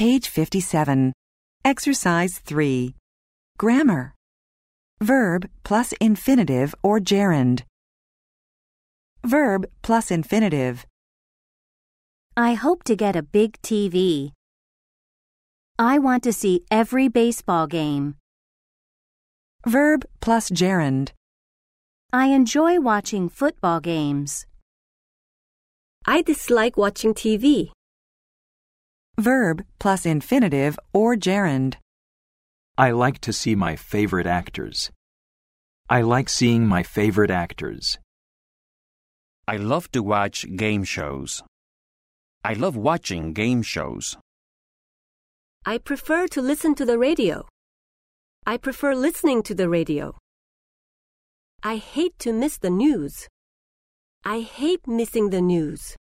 Page 57. Exercise 3. Grammar. Verb plus infinitive or gerund. Verb plus infinitive. I hope to get a big TV. I want to see every baseball game. Verb plus gerund. I enjoy watching football games. I dislike watching TV. Verb plus infinitive or gerund. I like to see my favorite actors. I like seeing my favorite actors. I love to watch game shows. I love watching game shows. I prefer to listen to the radio. I prefer listening to the radio. I hate to miss the news. I hate missing the news.